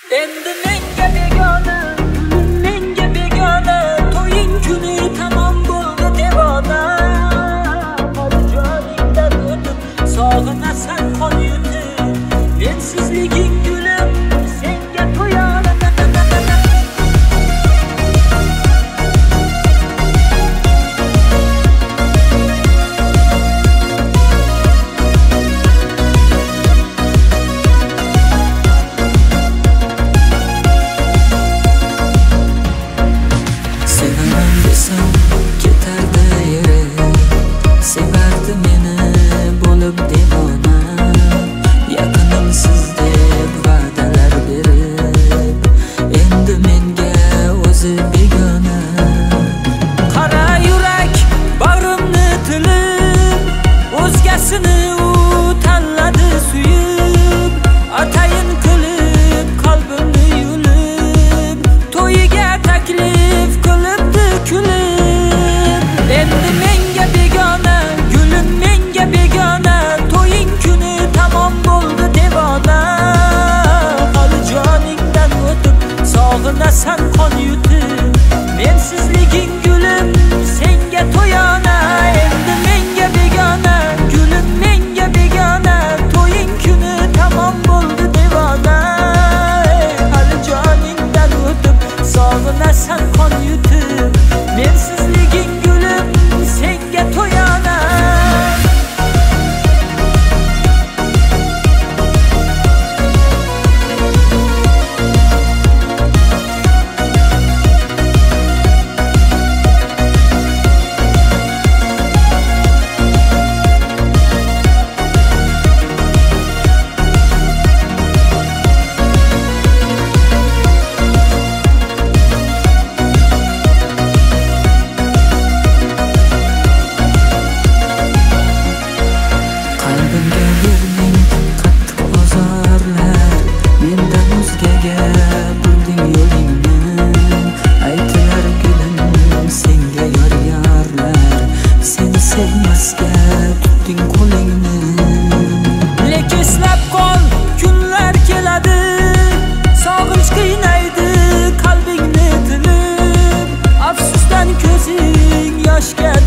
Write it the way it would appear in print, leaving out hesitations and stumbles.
Endi menga begona, menga begona, to'ying kuni tamom bo'ldi devona. Joningdan o'tib, sog'inasan qon yutib, mensizliging gulib, senga to'yona. Sevardi meni bo'lib devona, yaqinimsiz deb va'dalar berib, endi menga o'zi begona. Qara yurak bag'rimni tilib, o'zgasini u tanladi suyib, atayin qilib qalbimni yulib, to'yiga taklif qilibdi kulib. Endi menga begona, gulim menga begona, to'ying kuni tamom bo'ldi devona. Hali joningdan o'tib, sog'inasan qon yutib, mensizliging gulim senga to'yona. Endi menga begona, gulim menga begona, to'ying kuni tamom bo'ldi devona. Hali joningdan o'tib, sog'inasan qon yutib, mensizliging gulim senga to'yona. Qalbimga berding qattiq ozorlar, mendan o'zgaga burding yo'lingni. Aytilar gulim senga yor-yorlar, seni sevmasga tutding qo'lingni. Lek eslab qol, kunlar keladi, sog'inch qiynaydi qalbingni tilib, afsusdan ko'zing yoshga